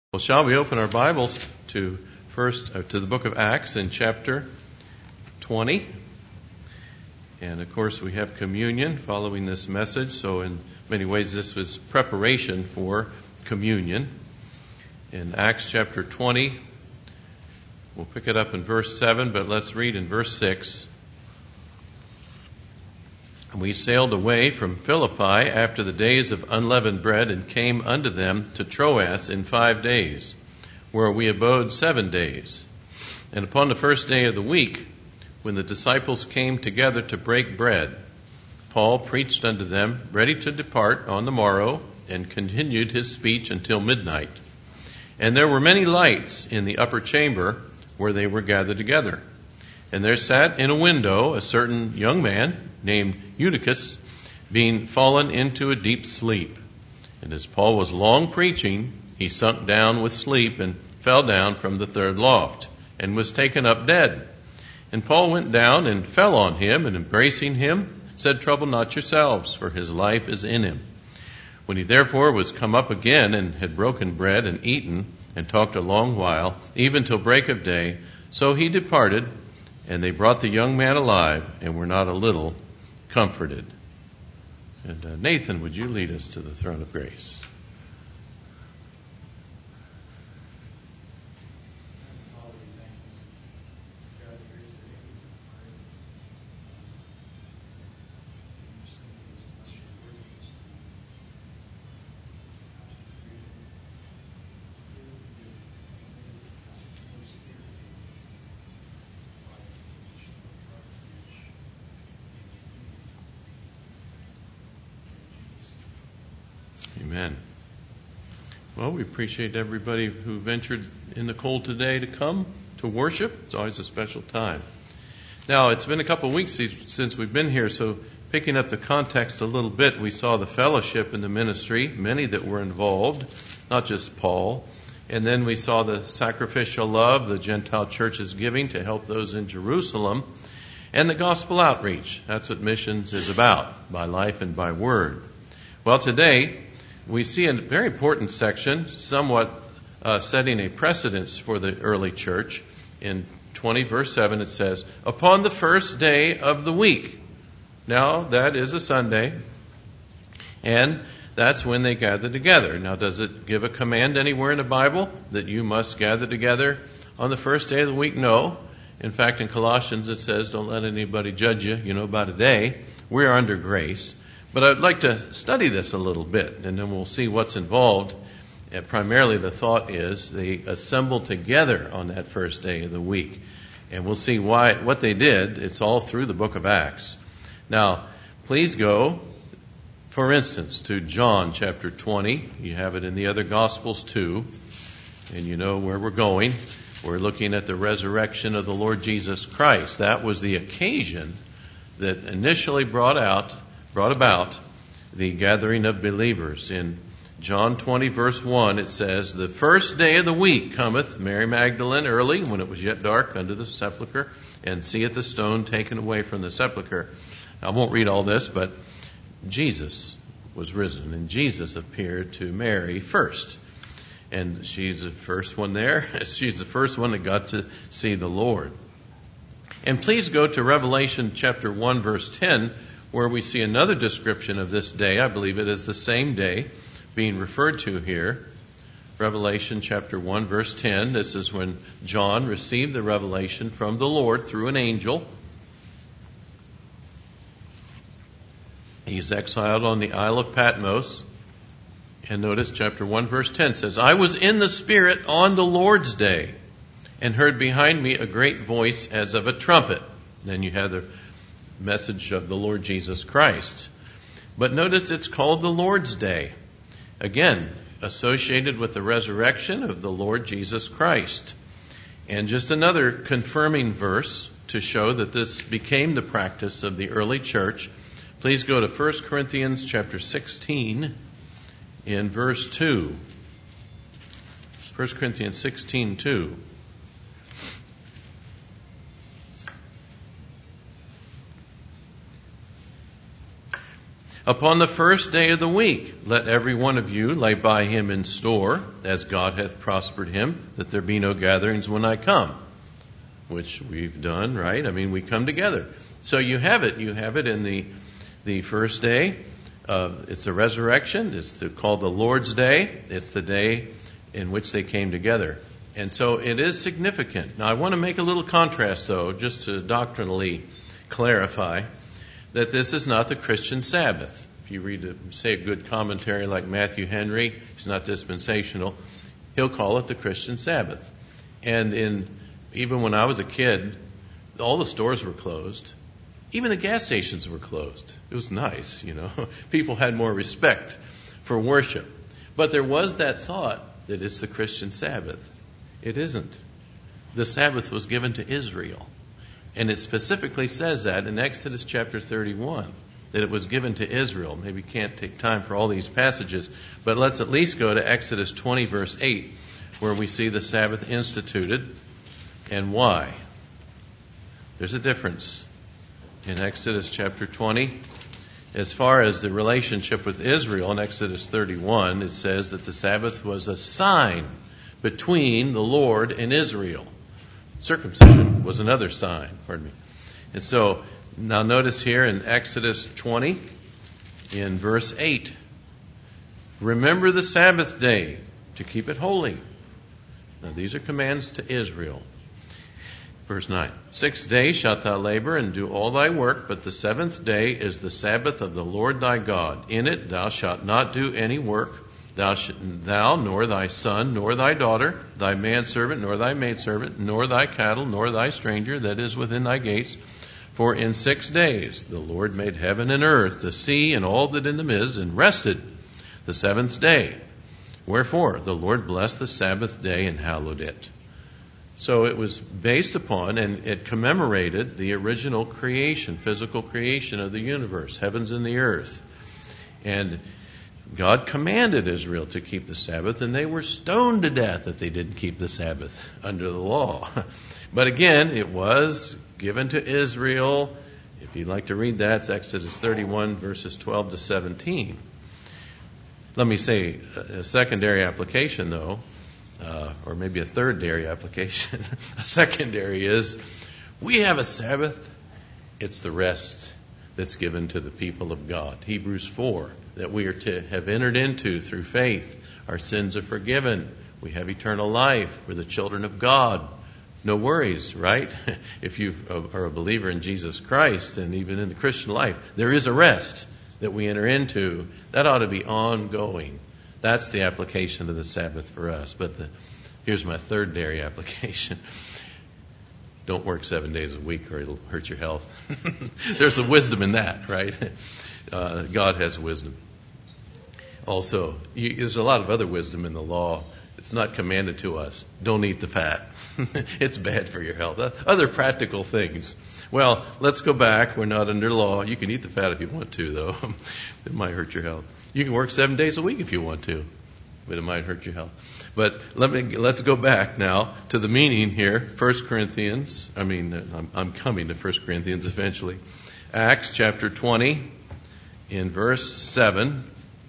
Well, shall we open our Bibles to the book of Acts in chapter 20? And of course, we have communion following this message. So in many ways, this was preparation for communion. In Acts chapter 20, we'll pick it up in verse 7, but let's read in verse 6. We sailed away from Philippi after the days of unleavened bread and came unto them to Troas in 5 days, where we abode 7 days. And upon the first day of the week, when the disciples came together to break bread, Paul preached unto them, ready to depart on the morrow, and continued his speech until midnight. And there were many lights in the upper chamber where they were gathered together. And there sat in a window a certain young man named Eutychus, being fallen into a deep sleep. And as Paul was long preaching, he sunk down with sleep and fell down from the third loft, and was taken up dead. And Paul went down and fell on him, and embracing him, said, Trouble not yourselves, for his life is in him. When he therefore was come up again, and had broken bread and eaten, and talked a long while, even till break of day, so he departed, and they brought the young man alive, and were not a little comforted. And Nathan, would you lead us to the throne of grace? Amen. Well, we appreciate everybody who ventured in the cold today to come to worship. It's always a special time. Now, it's been a couple of weeks since we've been here, so picking up the context a little bit, we saw the fellowship in the ministry, many that were involved, not just Paul. And then we saw the sacrificial love the Gentile church is giving to help those in Jerusalem, and the gospel outreach. That's what missions is about, by life and by word. Well, today we see a very important section, somewhat setting a precedence for the early church. In 20 verse 7 it says, Upon the first day of the week. Now, that is a Sunday, and that's when they gather together. Now, does it give a command anywhere in the Bible that you must gather together on the first day of the week? No. In fact, in Colossians it says, don't let anybody judge you, about a day. We are under grace. But I'd like to study this a little bit, and then we'll see what's involved. Primarily the thought is they assembled together on that first day of the week. And we'll see what they did. It's all through the book of Acts. Now, please go, for instance, to John chapter 20. You have it in the other Gospels too. And you know where we're going. We're looking at the resurrection of the Lord Jesus Christ. That was the occasion that initially brought about the gathering of believers. In John 20 verse 1 it says, The first day of the week cometh Mary Magdalene early, when it was yet dark, unto the sepulchre, and seeth the stone taken away from the sepulchre. I won't read all this, but Jesus was risen, and Jesus appeared to Mary first. And she's the first one there. She's the first one that got to see the Lord. And please go to Revelation chapter 1 verse 10, where we see another description of this day. I believe it is the same day being referred to here. Revelation chapter 1 verse 10. This is when John received the revelation from the Lord through an angel. He's exiled on the Isle of Patmos. And notice chapter 1 verse 10 says, I was in the Spirit on the Lord's day, and heard behind me a great voice as of a trumpet. Then you have the message of the Lord Jesus Christ. But notice it's called the Lord's Day. Again, associated with the resurrection of the Lord Jesus Christ. And just another confirming verse to show that this became the practice of the early church. Please go to 1 Corinthians chapter 16 in verse 2. 1 Corinthians 16:2. Upon the first day of the week, let every one of you lay by him in store, as God hath prospered him, that there be no gatherings when I come. Which we've done, right? I mean, we come together. So you have it. You have it in the first day. It's the resurrection. It's called the Lord's Day. It's the day in which they came together. And so it is significant. Now, I want to make a little contrast, though, just to doctrinally clarify that this is not the Christian Sabbath. If you read, say, a good commentary like Matthew Henry, he's not dispensational, he'll call it the Christian Sabbath. And even when I was a kid, all the stores were closed. Even the gas stations were closed. It was nice, you know. People had more respect for worship. But there was that thought that it's the Christian Sabbath. It isn't. The Sabbath was given to Israel. And it specifically says that in Exodus chapter 31, that it was given to Israel. Maybe can't take time for all these passages, but let's at least go to Exodus 20, verse 8, where we see the Sabbath instituted and why. There's a difference. In Exodus chapter 20, as far as the relationship with Israel, in Exodus 31, it says that the Sabbath was a sign between the Lord and Israel. Circumcision was another sign, And so, now notice here in Exodus 20, in verse 8, remember the Sabbath day to keep it holy. Now these are commands to Israel. Verse 9, 6 days shalt thou labor and do all thy work, but the seventh day is the Sabbath of the Lord thy God. In it thou shalt not do any work, thou, nor thy son, nor thy daughter, thy manservant, nor thy maidservant, nor thy cattle, nor thy stranger that is within thy gates. For in 6 days the Lord made heaven and earth, the sea, and all that in them is, and rested the seventh day. Wherefore the Lord blessed the Sabbath day and hallowed it. So it was based upon, and it commemorated the original creation, physical creation of the universe, heavens and the earth. And God commanded Israel to keep the Sabbath, and they were stoned to death if they didn't keep the Sabbath under the law. But again, it was given to Israel. If you'd like to read that, it's Exodus 31, verses 12 to 17. Let me say a secondary application, though, or maybe a third-dairy application. A secondary is, we have a Sabbath. It's the rest that's given to the people of God. Hebrews 4, that we are to have entered into through faith. Our sins are forgiven. We have eternal life. We're the children of God. No worries, right? If you are a believer in Jesus Christ, and even in the Christian life, there is a rest that we enter into. That ought to be ongoing. That's the application of the Sabbath for us. But here's my third dairy application. Don't work 7 days a week or it'll hurt your health. There's a wisdom in that, right? God has wisdom. Also, there's a lot of other wisdom in the law. It's not commanded to us. Don't eat the fat. It's bad for your health. Other practical things. Well, let's go back. We're not under law. You can eat the fat if you want to, though. It might hurt your health. You can work 7 days a week if you want to, but it might hurt your health. But let's go back now to the meaning here. 1 Corinthians. I'm coming to 1 Corinthians eventually. Acts chapter 20 in verse 7.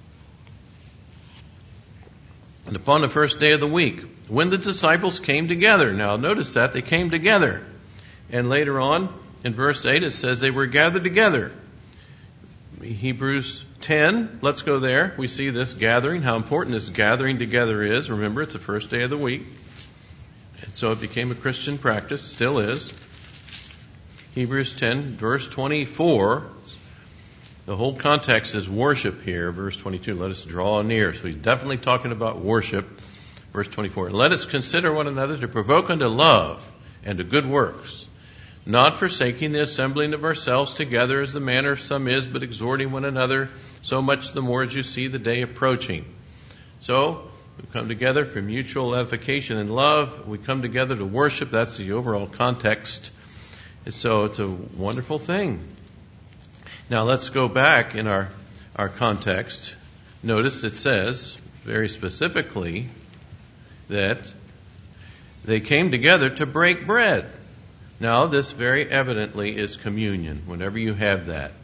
And upon the first day of the week, when the disciples came together. Now notice that they came together. And later on in verse 8 it says they were gathered together. Hebrews 10, let's go there. We see this gathering, how important this gathering together is. Remember, it's the first day of the week. And so it became a Christian practice, still is. Hebrews 10, verse 24. The whole context is worship here. Verse 22, let us draw near. So he's definitely talking about worship. Verse 24, let us consider one another to provoke unto love and to good works, not forsaking the assembling of ourselves together as the manner of some is, but exhorting one another, so much the more as you see the day approaching. So, we come together for mutual edification and love. We come together to worship. That's the overall context. And so, it's a wonderful thing. Now, let's go back in our context. Notice it says, very specifically, that they came together to break bread. Now, this very evidently is communion, whenever you have that.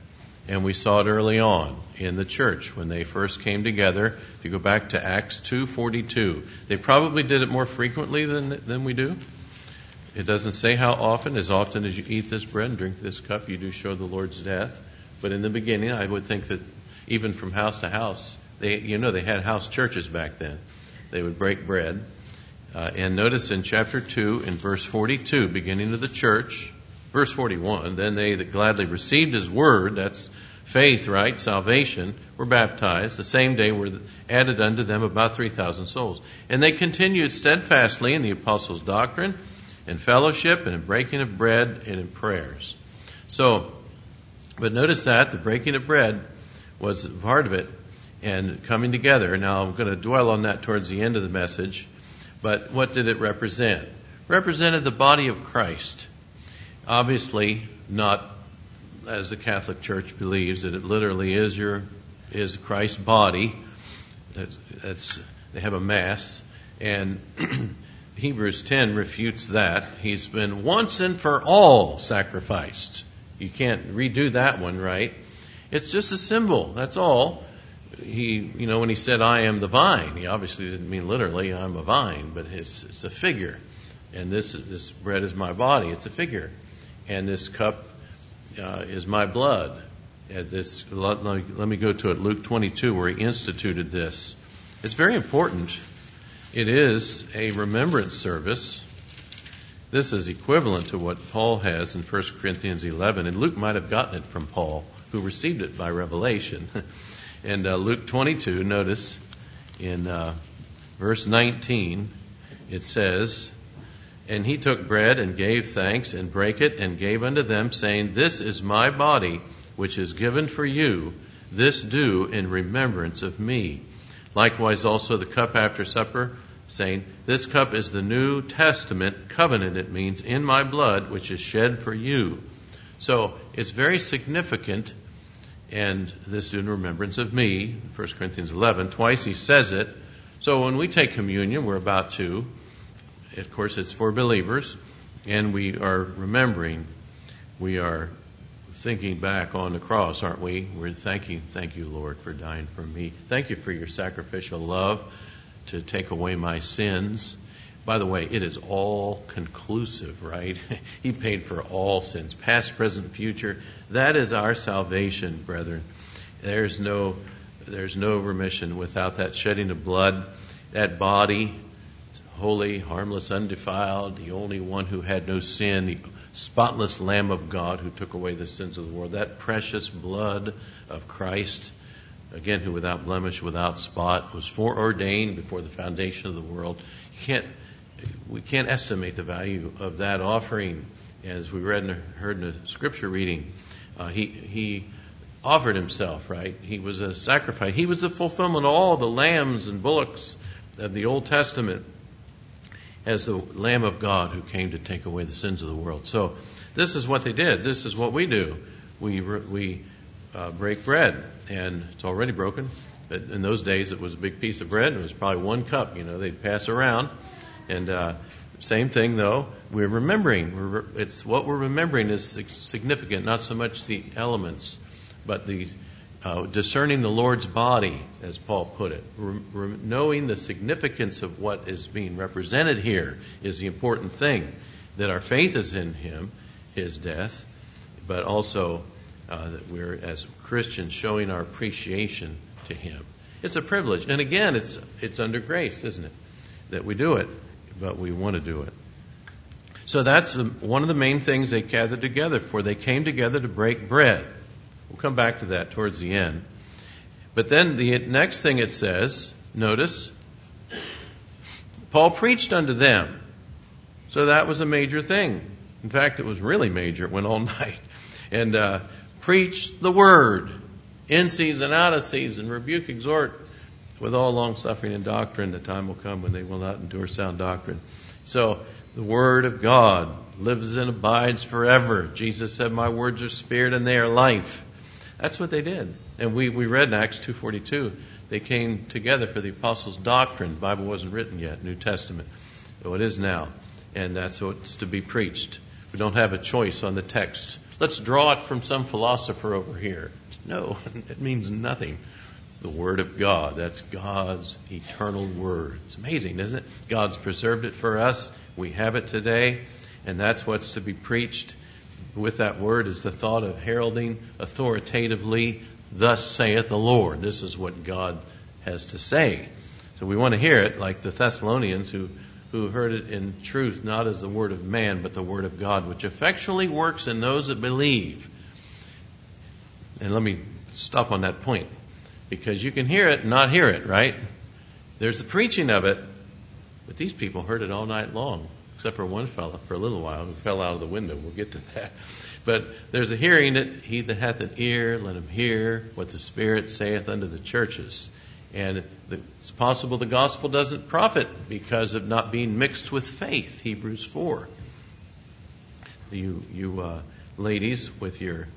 And we saw it early on in the church when they first came together. If you go back to Acts 2:42, they probably did it more frequently than we do. It doesn't say how often. As often as you eat this bread and drink this cup, you do show the Lord's death. But in the beginning, I would think that even from house to house, they had house churches back then. They would break bread. And notice in chapter 2, in verse 42, beginning of the church, verse 41, then they that gladly received his word, that's faith, right, salvation, were baptized. The same day were added unto them about 3,000 souls. And they continued steadfastly in the apostles' doctrine, in fellowship, and in breaking of bread, and in prayers. So, but notice that the breaking of bread was part of it, and coming together. Now, I'm going to dwell on that towards the end of the message. But what did it represent? Represented the body of Christ. Obviously, not as the Catholic Church believes that it literally is Christ's body. They have a mass, and Hebrews 10 refutes that. He's been once and for all sacrificed. You can't redo that one, right? It's just a symbol. That's all. When he said, "I am the vine," he obviously didn't mean literally, "I'm a vine," but it's a figure. And this bread is my body. It's a figure. And this cup is my blood. Let me go to it, Luke 22, where he instituted this. It's very important. It is a remembrance service. This is equivalent to what Paul has in 1 Corinthians 11. And Luke might have gotten it from Paul, who received it by revelation. And Luke 22, notice in verse 19, it says, "And he took bread and gave thanks and brake it and gave unto them, saying, This is my body, which is given for you. This do in remembrance of me. Likewise also the cup after supper, saying, This cup is the New Testament covenant," it means, "in my blood, which is shed for you." So it's very significant. And this do in remembrance of me, 1 Corinthians 11. Twice he says it. So when we take communion, we're about to. Of course, it's for believers. And we are remembering. We are thinking back on the cross, aren't we? We're thank you, Lord, for dying for me. Thank you for your sacrificial love to take away my sins. By the way, it is all conclusive, right? He paid for all sins, past, present, future. That is our salvation, brethren. There's no remission without that shedding of blood. That body, holy, harmless, undefiled, the only one who had no sin, the spotless Lamb of God who took away the sins of the world. That precious blood of Christ, again, who without blemish, without spot, was foreordained before the foundation of the world. We can't estimate the value of that offering. As we read and heard in the scripture reading, he offered himself, right? He was a sacrifice. He was the fulfillment of all the lambs and bullocks of the Old Testament as the Lamb of God who came to take away the sins of the world. So this is what they did. This is what we do. We break bread, and it's already broken. But in those days, it was a big piece of bread. It was probably one cup, they'd pass around. And same thing, though, we're remembering. It's what we're remembering is significant, not so much the elements, but the discerning the Lord's body, as Paul put it. Knowing the significance of what is being represented here is the important thing, that our faith is in Him, His death, but also that we're, as Christians, showing our appreciation to Him. It's a privilege. And again, it's under grace, isn't it, that we do it. But we want to do it. So that's one of the main things they gathered together for. They came together to break bread. We'll come back to that towards the end. But then the next thing it says, notice, Paul preached unto them. So that was a major thing. In fact, it was really major. It went all night. And preached the word in season, out of season, rebuke, exhort, with all long suffering and doctrine. The time will come when they will not endure sound doctrine. So the word of God lives and abides forever. Jesus said, "My words are spirit and they are life." That's what they did. And we read in Acts 2:42, they came together for the apostles' doctrine. The Bible wasn't written yet, New Testament. So it is now. And that's what's to be preached. We don't have a choice on the text. Let's draw it from some philosopher over here. No, it means nothing. The Word of God, that's God's eternal Word. It's amazing, isn't it? God's preserved it for us. We have it today, and that's what's to be preached. With that Word is the thought of heralding authoritatively, thus saith the Lord. This is what God has to say. So we want to hear it like the Thessalonians who heard it in truth, not as the word of man, but the Word of God, which effectually works in those that believe. And let me stop on that point, because you can hear it and not hear it, right? There's the preaching of it, but these people heard it all night long, except for one fellow for a little while who fell out of the window. We'll get to that. But there's a hearing that he that hath an ear, let him hear what the Spirit saith unto the churches. And it's possible the gospel doesn't profit because of not being mixed with faith. Hebrews 4. You ladies with your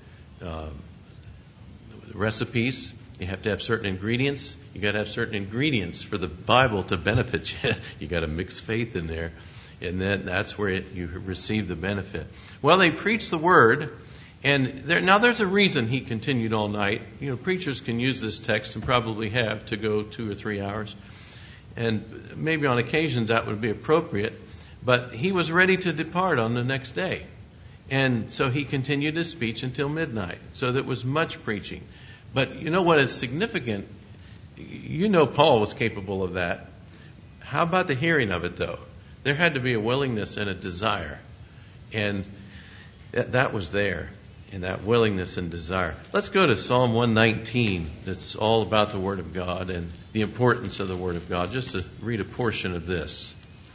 recipes, you have to have certain ingredients. You got to have certain ingredients for the Bible to benefit you. You got to mix faith in there, and then that's where you receive the benefit. Well, they preach the word. And there's a reason he continued all night. You know, preachers can use this text and probably have to go 2 or 3 hours. And maybe on occasions that would be appropriate. But he was ready to depart on the next day. And so he continued his speech until midnight. So there was much preaching. But you know what is significant? You know Paul was capable of that. How about the hearing of it, though? There had to be a willingness and a desire. And that was there. In that willingness and desire. Let's go to Psalm 119. That's all about the Word of God and the importance of the Word of God. Just to read a portion of this.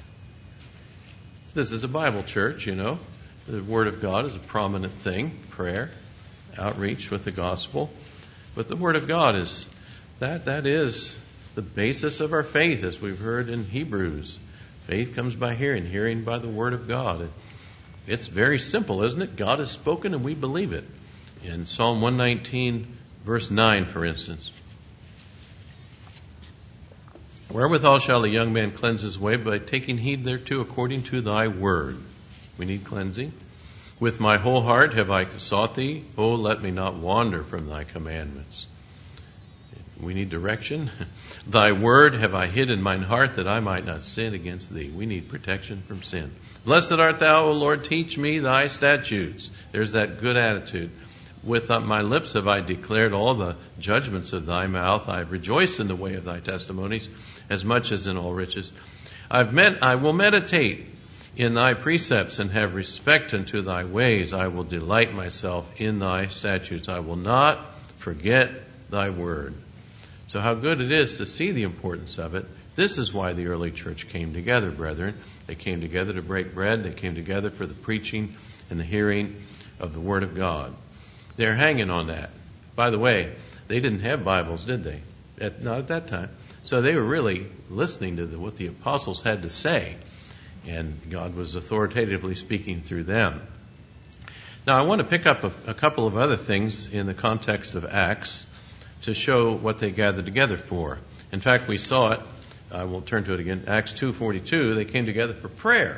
This is a Bible church, you know. The Word of God is a prominent thing. Prayer, outreach with the gospel. But the Word of God is, that is the basis of our faith, as we've heard in Hebrews. Faith comes by hearing, hearing by the Word of God. It's very simple, isn't it? God has spoken and we believe it. In Psalm 119, verse 9, for instance. Wherewithal shall the young man cleanse his way? By taking heed thereto according to thy word. We need cleansing. With my whole heart have I sought thee. Oh, let me not wander from thy commandments. We need direction. Thy word have I hid in mine heart that I might not sin against thee. We need protection from sin. Blessed art thou, O Lord, teach me thy statutes. There's that good attitude. With my lips have I declared all the judgments of thy mouth. I have rejoiced in the way of thy testimonies as much as in all riches. I will meditate in thy precepts and have respect unto thy ways. I will delight myself in thy statutes. I will not forget thy word. So how good it is to see the importance of it. This is why the early church came together, brethren. They came together to break bread. They came together for the preaching and the hearing of the Word of God. They're hanging on that. By the way, they didn't have Bibles, did they? Not at that time. So they were really listening to what the apostles had to say. And God was authoritatively speaking through them. Now, I want to pick up a couple of other things in the context of Acts to show what they gathered together for. In fact, we saw it. I will turn to it again. Acts 2:42, they came together for prayer.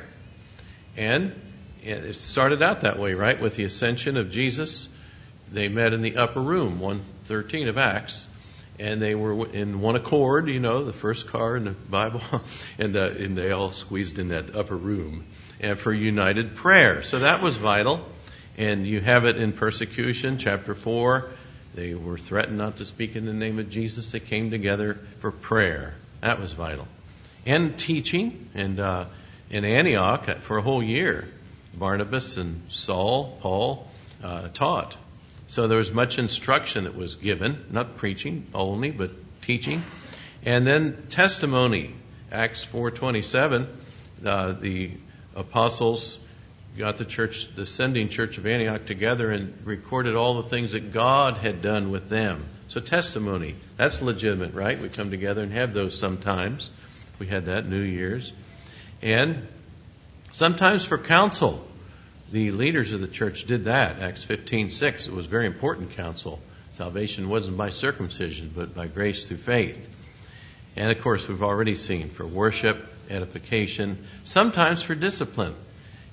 And it started out that way, right? With the ascension of Jesus, they met in the upper room, 1:13 of Acts. And they were in one accord, you know, the first car in the Bible. and they all squeezed in that upper room and for united prayer. So that was vital. And you have it in persecution, chapter 4. They were threatened not to speak in the name of Jesus. They came together for prayer. That was vital. And teaching. And in Antioch, for a whole year, Barnabas and Saul, Paul, taught. So there was much instruction that was given, not preaching only, but teaching. And then testimony. Acts 4:27, the apostles got the ascending church of Antioch together and recorded all the things that God had done with them. So testimony, that's legitimate, right? We come together and have those sometimes. We had that New Year's. And sometimes for counsel. The leaders of the church did that. Acts 15:6, it was very important counsel. Salvation wasn't by circumcision, but by grace through faith. And of course, we've already seen for worship, edification, sometimes for discipline.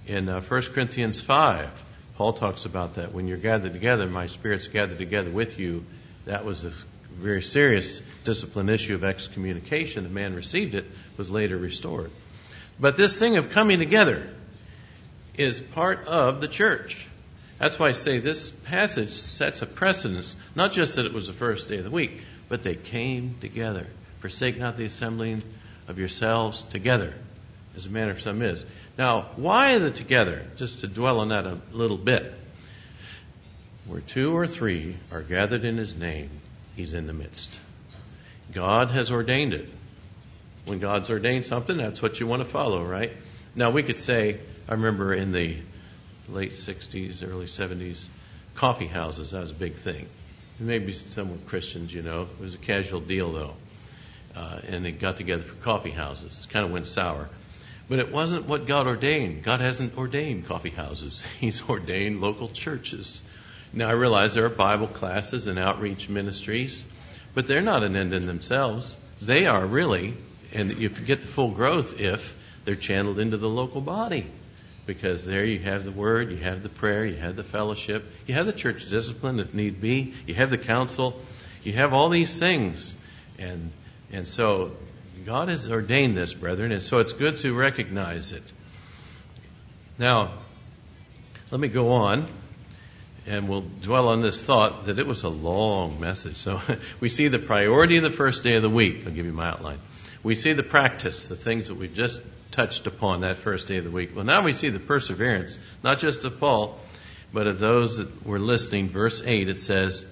In 1 Corinthians 5, Paul talks about that. When you're gathered together, my spirit's gathered together with you. That was a very serious discipline issue of excommunication. The man received it, was later restored. But this thing of coming together is part of the church. That's why I say this passage sets a precedence, not just that it was the first day of the week, but they came together. Forsake not the assembling of yourselves together, as a manner of some is. Now, why the together? Just to dwell on that a little bit. Where 2 or 3 are gathered in His name, He's in the midst. God has ordained it. When God's ordained something, that's what you want to follow, right? Now, we could say, I remember in the late 60s, early 70s, coffee houses, that was a big thing. Maybe some were Christians, It was a casual deal, though. And they got together for coffee houses. Kind of went sour. But it wasn't what God ordained. God hasn't ordained coffee houses. He's ordained local churches. Now, I realize there are Bible classes and outreach ministries, but they're not an end in themselves. They are really, and you get the full growth if they're channeled into the local body. Because there you have the Word, you have the prayer, you have the fellowship, you have the church discipline if need be, you have the counsel, you have all these things. And so God has ordained this, brethren, and so it's good to recognize it. Now, let me go on, and we'll dwell on this thought that it was a long message. So we see the priority of the first day of the week. I'll give you my outline. We see the practice, the things that we've just touched upon that first day of the week. Well, now we see the perseverance, not just of Paul, but of those that were listening. Verse 8, it says,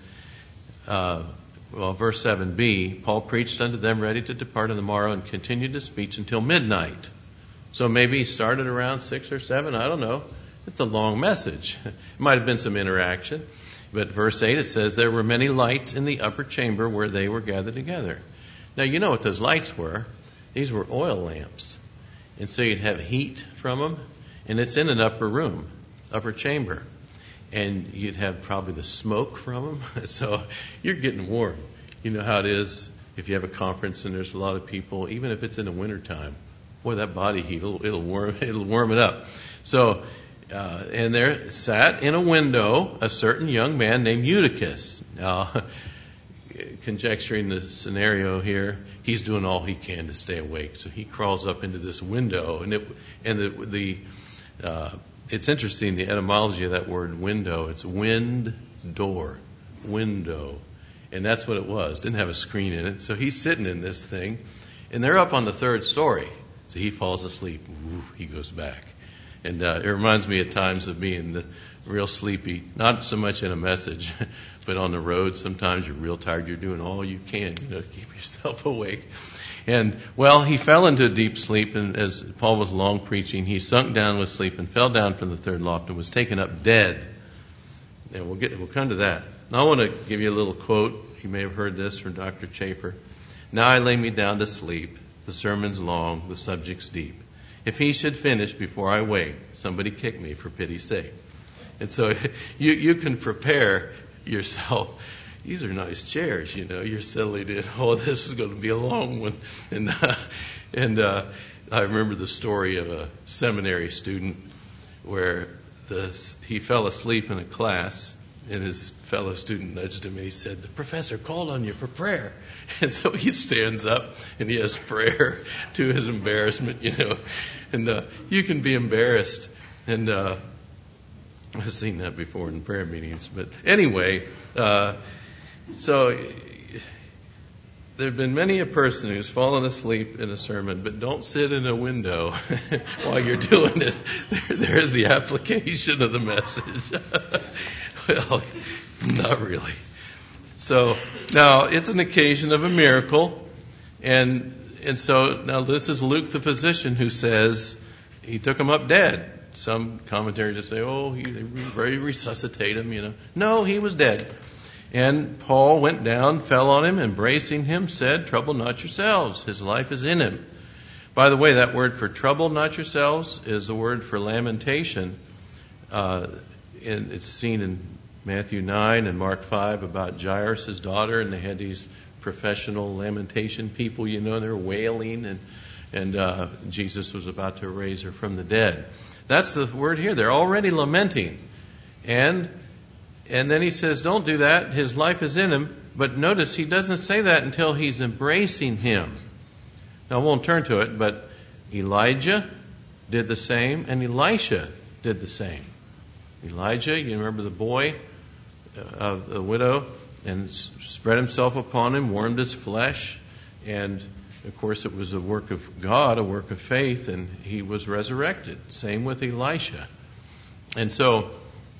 verse 7b, Paul preached unto them ready to depart on the morrow and continued his speech until midnight. So maybe he started around 6 or 7, I don't know. It's a long message. It might have been some interaction. But verse 8, it says, there were many lights in the upper chamber where they were gathered together. Now, you know what those lights were. These were oil lamps. And so you'd have heat from them, and it's in an upper room, upper chamber. And you'd have probably the smoke from them. So you're getting warm. You know how it is if you have a conference and there's a lot of people, even if it's in the wintertime. Boy, that body heat, it'll warm it up. So, and there sat in a window a certain young man named Eutychus. Now, conjecturing the scenario here, he's doing all he can to stay awake. So he crawls up into this window, it's interesting, the etymology of that word window. It's wind door, window. And that's what it was. Didn't have a screen in it. So he's sitting in this thing, and they're up on the 3rd story. So he falls asleep. Ooh, he goes back. And it reminds me at times of being real sleepy, not so much in a message, but on the road. Sometimes you're real tired. You're doing all you can, to keep yourself awake. And, he fell into a deep sleep, and as Paul was long preaching, he sunk down with sleep and fell down from the 3rd loft and was taken up dead. And we'll come to that. Now I want to give you a little quote. You may have heard this from Dr. Chafer. Now I lay me down to sleep. The sermon's long, the subject's deep. If he should finish before I wake, somebody kick me for pity's sake. And so you can prepare yourself. These are nice chairs, You're silly to, this is going to be a long one. And I remember the story of a seminary student where he fell asleep in a class, and his fellow student nudged him and he said, the professor called on you for prayer. And so he stands up and he has prayer to his embarrassment, And you can be embarrassed. And I've seen that before in prayer meetings. But anyway, so there have been many a person who's fallen asleep in a sermon, but don't sit in a window while you're doing it. There's the application of the message. Well, not really. So now it's an occasion of a miracle, and so now this is Luke the physician who says he took him up dead. Some commentators just say, they resuscitate him, No, he was dead. And Paul went down, fell on him, embracing him, said, trouble not yourselves. His life is in him. By the way, that word for trouble not yourselves is the word for lamentation. And it's seen in Matthew 9 and Mark 5 about Jairus' daughter, and they had these professional lamentation people, they're wailing, and and Jesus was about to raise her from the dead. That's the word here. They're already lamenting. And then he says, don't do that. His life is in him. But notice he doesn't say that until he's embracing him. Now, I won't turn to it, but Elijah did the same, and Elisha did the same. Elijah, you remember the boy of the widow, and spread himself upon him, warmed his flesh, and of course it was a work of God, a work of faith, and he was resurrected. Same with Elisha. And so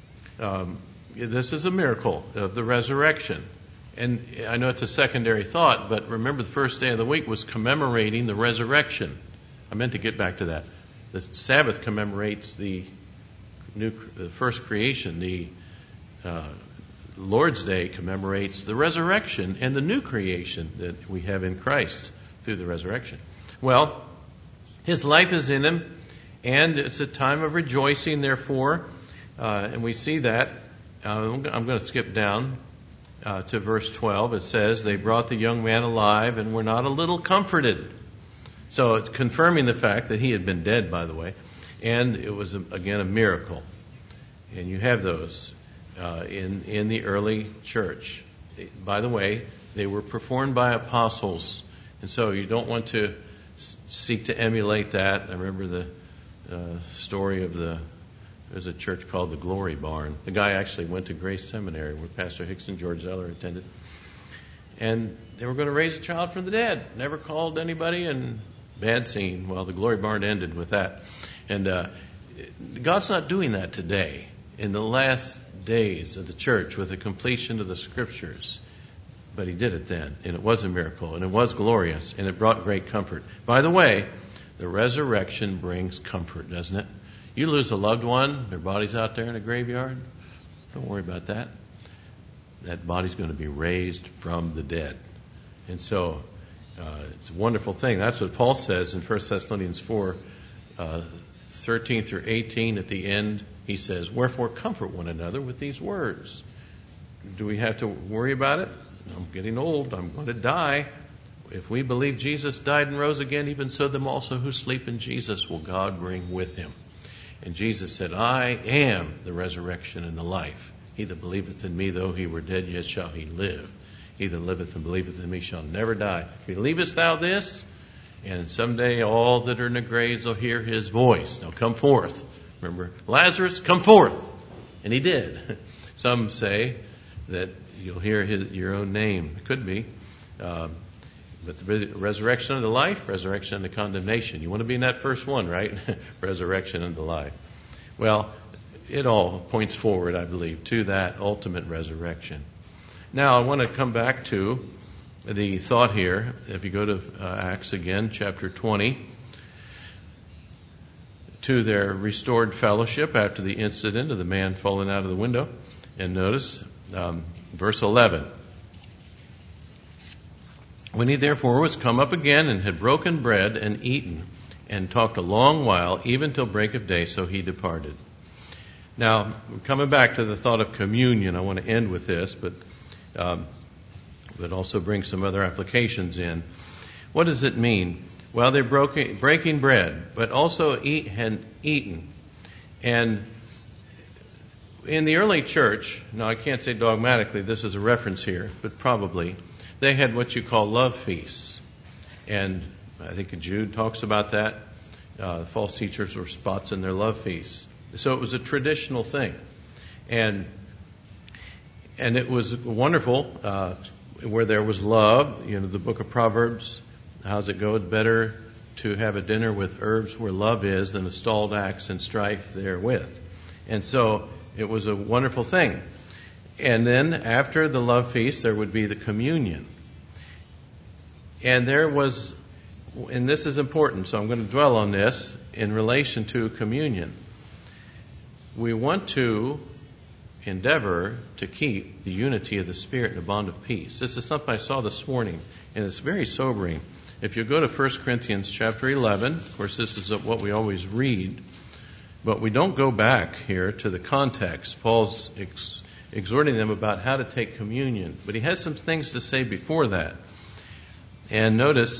this is a miracle of the resurrection. And I know it's a secondary thought, but remember the first day of the week was commemorating the resurrection. I meant to get back to that. The Sabbath commemorates the first creation. The Lord's Day commemorates the resurrection and the new creation that we have in Christ through the resurrection. Well, his life is in him, and it's a time of rejoicing, therefore, and we see that. I'm going to skip down to verse 12. It says, they brought the young man alive and were not a little comforted. So it's confirming the fact that he had been dead, by the way, and it was, again, a miracle. And you have those in the early church. By the way, they were performed by apostles, and so you don't want to seek to emulate that. I remember the story of there's a church called the Glory Barn. The guy actually went to Grace Seminary, where Pastor Hicks and George Zeller attended. And they were going to raise a child from the dead. Never called anybody, and bad scene. Well, the Glory Barn ended with that. And God's not doing that today. In the last days of the church, with the completion of the Scriptures. But he did it then, and it was a miracle, and it was glorious, and it brought great comfort. By the way, the resurrection brings comfort, doesn't it? You lose a loved one, their body's out there in a graveyard. Don't worry about that. That body's going to be raised from the dead. And so it's a wonderful thing. That's what Paul says in 1 Thessalonians 4, 13 through 18 at the end. He says, wherefore comfort one another with these words. Do we have to worry about it? I'm getting old. I'm going to die. If we believe Jesus died and rose again, even so them also who sleep in Jesus will God bring with him. And Jesus said, I am the resurrection and the life. He that believeth in me, though he were dead, yet shall he live. He that liveth and believeth in me shall never die. Believest thou this? And someday all that are in the graves will hear his voice. Now come forth. Remember, Lazarus, come forth. And he did. Some say that you'll hear your own name. It could be. But the resurrection unto life, resurrection unto condemnation. You want to be in that first one, right? Resurrection unto life. Well, it all points forward, I believe, to that ultimate resurrection. Now, I want to come back to the thought here. If you go to Acts again, chapter 20, to their restored fellowship after the incident of the man falling out of the window. And notice verse 11. When he therefore was come up again and had broken bread and eaten and talked a long while, even till break of day, so he departed. Now, coming back to the thought of communion, I want to end with this, but also bring some other applications in. What does it mean? Well, they're breaking bread, but also eaten. And in the early church, now I can't say dogmatically this is a reference here, but probably, they had what you call love feasts. And I think Jude talks about that. False teachers were spots in their love feasts. So it was a traditional thing. And it was wonderful where there was love. You know, the book of Proverbs, how's it go? It's better to have a dinner with herbs where love is than a stalled axe and strife therewith. And so it was a wonderful thing. And then after the love feast, there would be the communion. And there was, and this is important, so I'm going to dwell on this in relation to communion. We want to endeavor to keep the unity of the Spirit and the bond of peace. This is something I saw this morning, and it's very sobering. If you go to 1 Corinthians chapter 11, of course this is what we always read, but we don't go back here to the context. Paul's exhorting them about how to take communion, but he has some things to say before that. And notice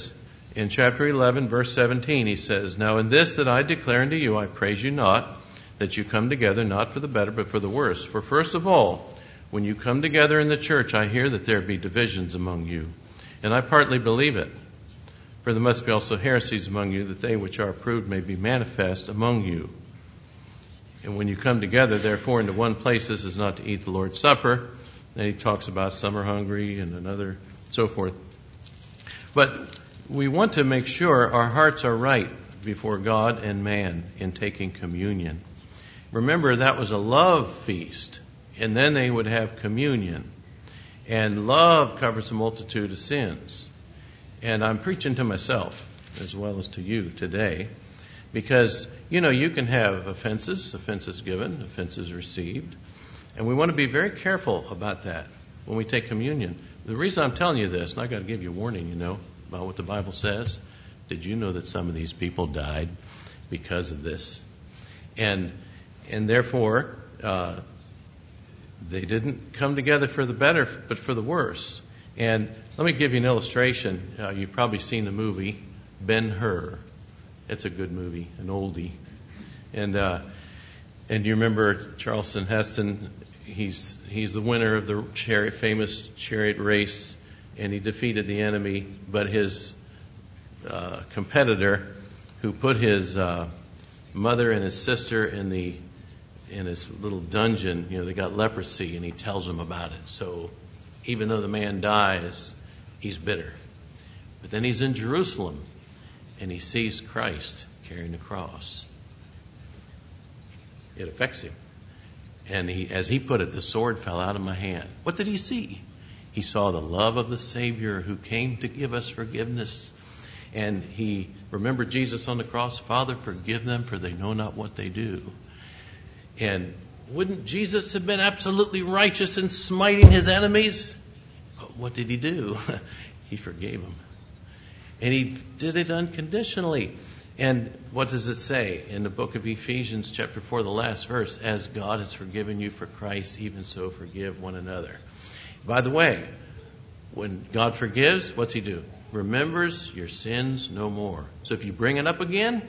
In chapter 11, verse 17, he says, "Now in this that I declare unto you, I praise you not, that you come together, not for the better, but for the worse. For first of all, when you come together in the church, I hear that there be divisions among you. And I partly believe it. For there must be also heresies among you, that they which are approved may be manifest among you. And when you come together, therefore, into one place, this is not to eat the Lord's Supper." Then he talks about some are hungry and another, so forth. But we want to make sure our hearts are right before God and man in taking communion. Remember, that was a love feast, and then they would have communion. And love covers a multitude of sins. And I'm preaching to myself as well as to you today, because, you can have offenses given, offenses received, and we want to be very careful about that when we take communion. The reason I'm telling you this, and I've got to give you a warning, about what the Bible says. Did you know that some of these people died because of this? And therefore, they didn't come together for the better, but for the worse. And let me give you an illustration. You've probably seen the movie Ben-Hur. It's a good movie, an oldie. And you remember Charlton Heston? He's the winner of the famous chariot race, and he defeated the enemy. But his competitor, who put his mother and his sister in his little dungeon, they got leprosy, and he tells them about it. So even though the man dies, he's bitter. But then he's in Jerusalem, and he sees Christ carrying the cross. It affects him. And as he put it, the sword fell out of my hand. What did he see? He saw the love of the Savior who came to give us forgiveness. And he remembered Jesus on the cross. "Father, forgive them, for they know not what they do." And wouldn't Jesus have been absolutely righteous in smiting his enemies? But what did he do? He forgave them. And he did it unconditionally. And what does it say in the book of Ephesians, chapter 4, the last verse? "As God has forgiven you for Christ, even so forgive one another." By the way, when God forgives, what's he do? Remembers your sins no more. So if you bring it up again,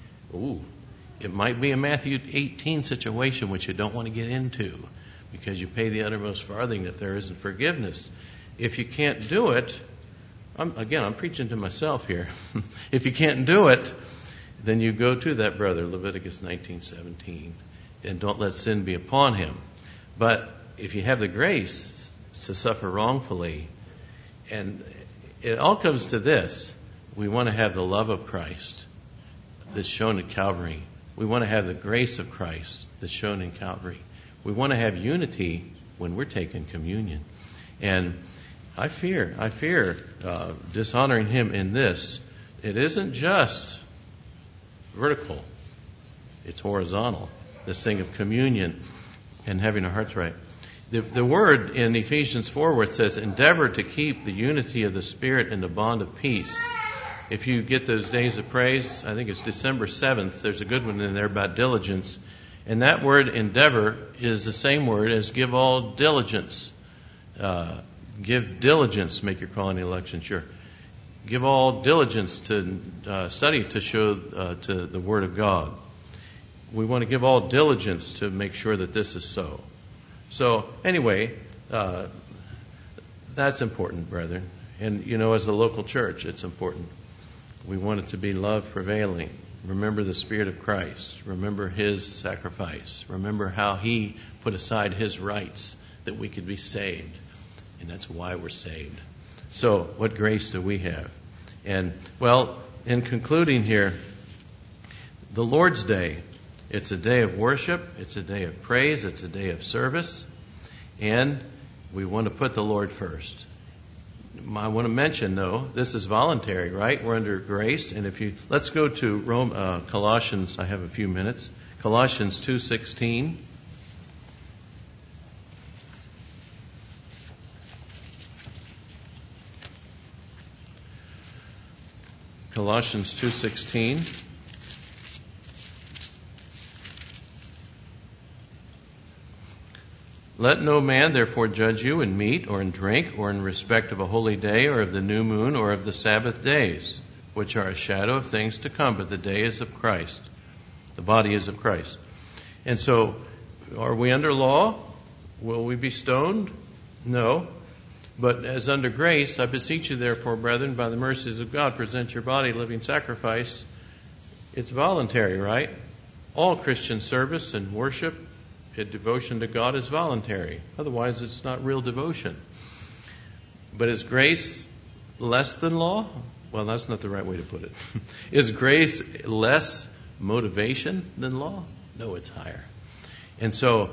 it might be a Matthew 18 situation, which you don't want to get into, because you pay the uttermost farthing if there isn't forgiveness. If you can't do it, I'm preaching to myself here. If you can't do it, then you go to that brother, Leviticus 19:17, and don't let sin be upon him. But if you have the grace to suffer wrongfully, and it all comes to this, we want to have the love of Christ that's shown at Calvary. We want to have the grace of Christ that's shown in Calvary. We want to have unity when we're taking communion. And I fear dishonoring him in this. It isn't just vertical. It's horizontal. This thing of communion and having our hearts right. The word in Ephesians 4 where it says, "Endeavor to keep the unity of the Spirit in the bond of peace." If you get those days of praise, I think it's December 7th, there's a good one in there about diligence. And that word endeavor is the same word as give all diligence. Give diligence, make your call in the election sure. Give all diligence to study to show to the Word of God. We want to give all diligence to make sure that this is so. So anyway, that's important, brethren. And as a local church, it's important. We want it to be love prevailing. Remember the Spirit of Christ. Remember His sacrifice. Remember how He put aside His rights that we could be saved. And that's why we're saved. So, what grace do we have? And, in concluding here, the Lord's Day, it's a day of worship, it's a day of praise, it's a day of service, and we want to put the Lord first. I want to mention, though, this is voluntary, right? We're under grace, and let's go to Colossians. I have a few minutes. Colossians 2:16. Colossians 2:16. Let no man therefore judge you in meat or in drink or in respect of a holy day or of the new moon or of the Sabbath days. which are a shadow of things to come, but the day is of Christ. The body is of Christ. And so, are we under law? Will we be stoned? No. But as under grace, I beseech you therefore, brethren, by the mercies of God, present your body a living sacrifice. It's voluntary, right? All Christian service and worship and devotion to God is voluntary. Otherwise, it's not real devotion. But is grace less than law? Well, that's not the right way to put it. Is grace less motivation than law? No, it's higher. And so,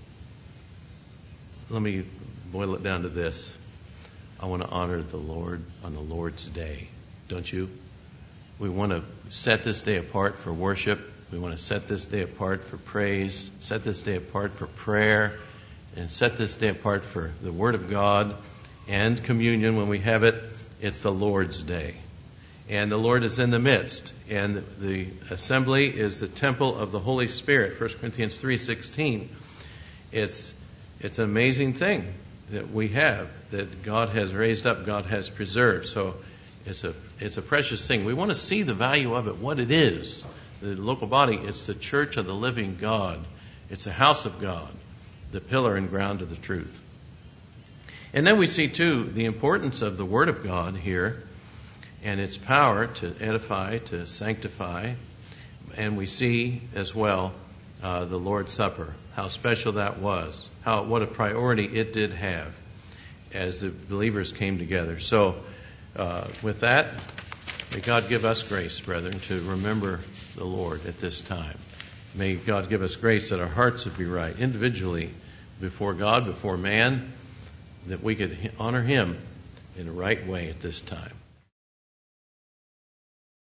let me boil it down to this. I want to honor the Lord on the Lord's Day. Don't you? We want to set this day apart for worship. We want to set this day apart for praise, set this day apart for prayer, and set this day apart for the Word of God and communion when we have it. It's the Lord's Day. And the Lord is in the midst. And the assembly is the temple of the Holy Spirit. 1 Corinthians 3:16. It's an amazing thing that we have, that God has raised up, God has preserved. So it's a precious thing. We want to see the value of it, what it is. The local body, it's the church of the living God. It's the house of God, the pillar and ground of the truth. And then we see, too, the importance of the Word of God here and its power to edify, to sanctify. And we see as well the Lord's Supper, how special that was, what a priority it did have as the believers came together. So with that, may God give us grace, brethren, to remember the Lord at this time. May God give us grace that our hearts would be right, individually, before God, before man, that we could honor Him in the right way at this time.